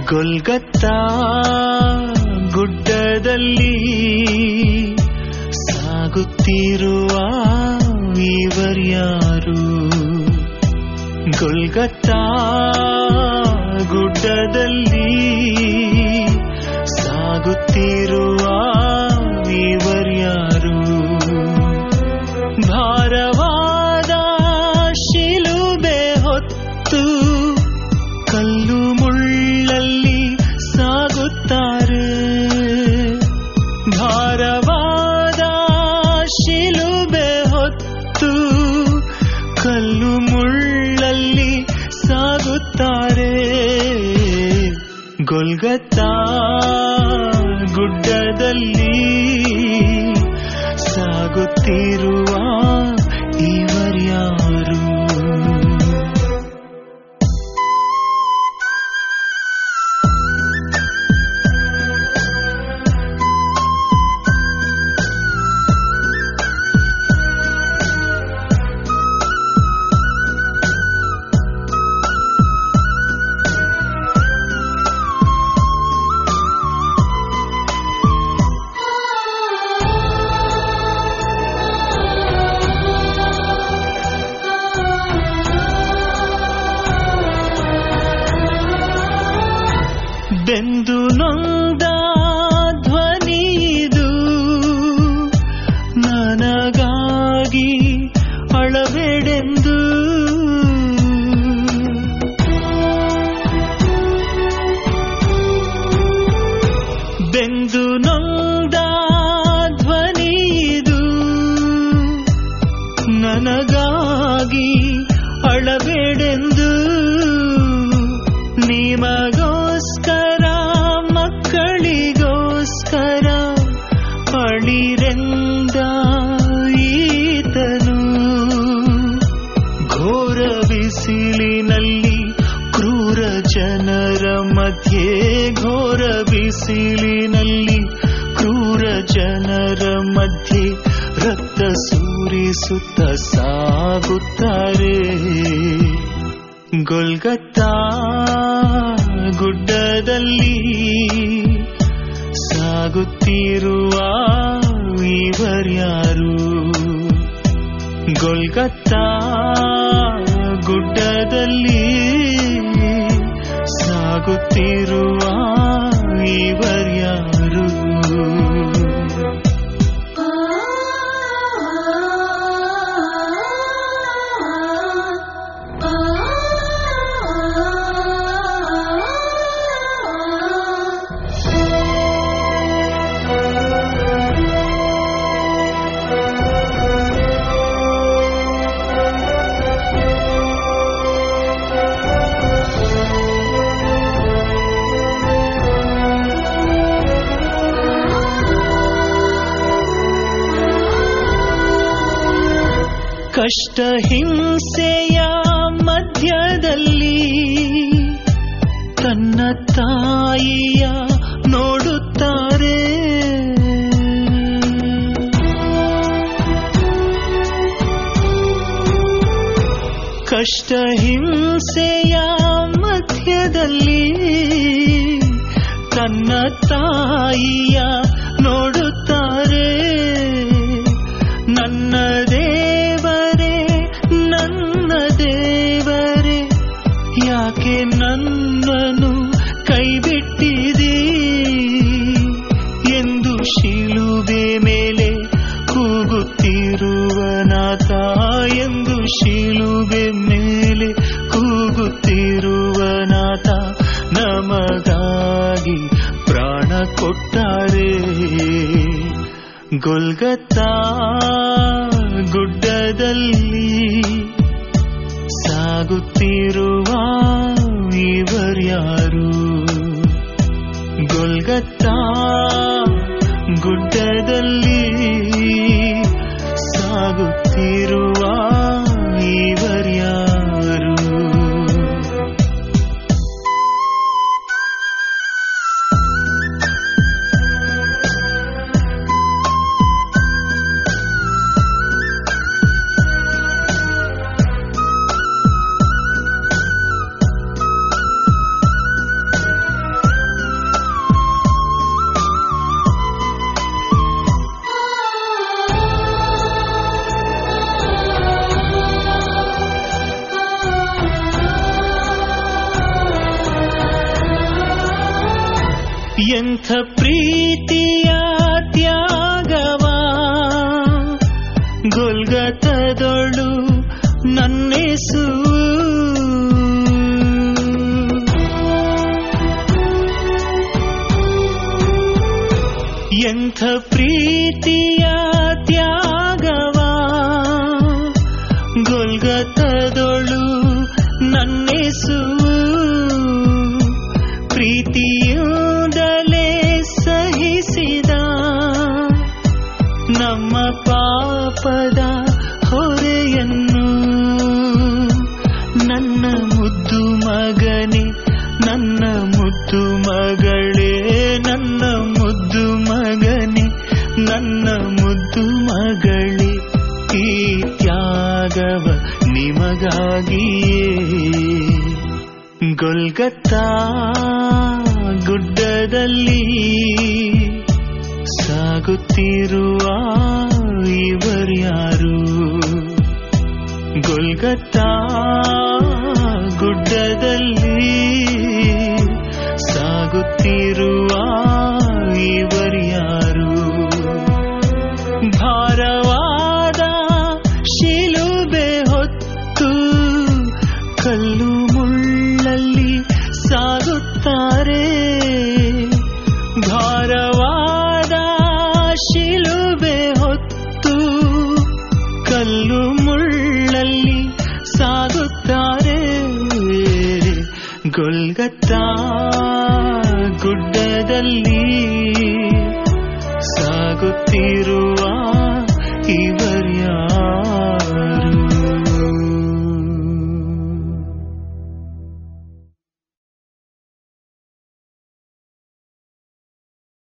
ಗೊಲ್ಗತ್ತಾ ಗುಡ್ಡದಲ್ಲಿ ಸಾಗುತ್ತಿರುವ ಇವರ್ಯಾರು? ಗೊಲ್ಗತ್ತಾ ಗುಡ್ಡದಲ್ಲಿ ಸಾಗುತ್ತಿರುವ ಇವರ್ಯಾರು? ಭಾರವಾದ ಶಿಲುಬೆ ಹೊತ್ತು ಕಲ್ಲು ಮುಳ್ಳಲ್ಲಿ ಸಾಗುತ್ತಾರೆ. ಭಾರವಾದ ಶಿಲುಬೆ ಹೊತ್ತು ಕಲ್ಲು ಮುಳ್ಳಲ್ಲಿ ಸಾಗುತ್ತಾರೆ. ಗೊಲ್ಗತ್ತಾ ಗುಡ್ಡದಲ್ಲಿ ಸಾಗುತ್ತಿರುವ ಇವರ್ಯಾರು? ಬೆಂದು ನೊಂದ ಧ್ವನಿಯಿದು, ನನಗಾಗಿ ಅಳಬೇಡೆಂದು. ಬೆಂದು ನೊಂದ ಧ್ವನಿಯಿದು, ನನಗಾಗಿ ಅಳಬೇಡೆಂದು. ನಿಮಗೋಸ್ಕರ ಮಕ್ಕಳಿಗೋಸ್ಕರ ಅಳಿರೆಂದ ಈತನು. ಘೋರ ಬಿಸಿಲಿನಲ್ಲಿ ಕ್ರೂರ ಜನರ ಮಧ್ಯೆ, ಘೋರ ಬಿಸಿಲಿನಲ್ಲಿ ಕ್ರೂರ ಜನರ ಮಧ್ಯೆ ರಕ್ತ ಸುರಿಸುತ್ತ ಸಾಗುತ್ತಾರೆ. ಗೊಲ್ಗತ್ತಾ ಗುಡ್ಡದಲ್ಲಿ ಸಾಗುತ್ತಿರುವ ಇವರ್ಯಾರು? ಗೊಲ್ಗತ್ತಾ ಗುಡ್ಡದಲ್ಲಿ ಸಾಗುತ್ತಿರುವ ಇವರ್ಯಾರು? ಕಷ್ಟ ಹಿಂಸೆಯ ಮಧ್ಯದಲ್ಲಿ ತನ್ನ ತಾಯಿಯ ನೋಡುತ್ತಾರೆ. ಕಷ್ಟ ಹಿಂಸೆಯ ಮಧ್ಯದಲ್ಲಿ ತನ್ನ ತಾಯಿಯ ನೋಡುತ್ತಾರೆ. ನನ್ನ ದೇವರೇ, ನನ್ನ ದೇವರೇ, ಯಾಕೆ ನನ್ನನ್ನು ಕೈಬಿಟ್ಟಿದೆ ಎಂದು ಶಿಲುಬೆ ಮೇಲೆ ಕೂಗುತ್ತಿರುವ ನಾಥ, ಎಂದು ಶಿಲುಬೆ ಮೇಲೆ ಕೂಗುತ್ತಿರುವ ನಾಥ ನಮಗಾಗಿ ಪ್ರಾಣ ಕೊಟ್ಟಾರೆ. ಗೊಲ್ಗತ್ತಾ ಗುಡ್ಡದಲ್ಲಿ ಸಾಗುತ್ತಿರುವ ಇವರ್ಯಾರು? ಗೊಲ್ಗತ್ತಾ ಗುಡ್ಡದಲ್ಲಿ ಸಾಗುತ್ತಿರುವ ಇವರ್ಯಾರು? ಎಂಥ ಪ್ರೀತಿಯ ತ್ಯಾಗವಾ ಗೊಲ್ಗತದೊಳು ನನ್ನೇಸು ಎಂಥ ಪ್ರೀತಿಯ ತ್ಯಾಗವಾ ಗೊಲ್ಗತದೊಳು ನನ್ನೇಸು ಪ್ರೀತಿಯುಂದಲೇ ಸಹಿಸಿದ ನಮ್ಮ ಪಾಪದ ಹೊರೆಯನ್ನು ನನ್ನ ಮುದ್ದು ಮಗನೇ ನನ್ನ ಮುದ್ದು ಮಗಳೇ ನನ್ನ ಮುದ್ದು ಮಗನೇ ನನ್ನ ಮುದ್ದು ಮಗಳೇ ಈ ತ್ಯಾಗವ ನಿಮಗಾಗಿಯೇ ಗೊಲ್ಗತಾ ಗುಡ್ಡದಲ್ಲಿ ಸಾಗುತ್ತಿರುವ ಇವರ್ಯಾರು ಗೊಲ್ಗತಾ ಗುಡ್ಡದಲ್ಲಿ ಸಾಗುತ್ತಿರುವ ಇವರ್ಯಾರು ಭಾರವಾದ ಶಿಲುಬೆ ಹೊತ್ತು ಕಲ್ಲು ಮುಳ್ಳಲ್ಲಿ ಸಾಗುತ್ತಾರೆ ಭಾರವಾದ ಶಿಲುಬೆ ಹೊತ್ತು ಕಲ್ಲು ಮುಳ್ಳಲ್ಲಿ ಸಾಗುತ್ತಾರೆ ಗೊಲ್ಗತಾ ಗುಡ್ಡದಲ್ಲಿ ಸಾಗುತ್ತಿರುವ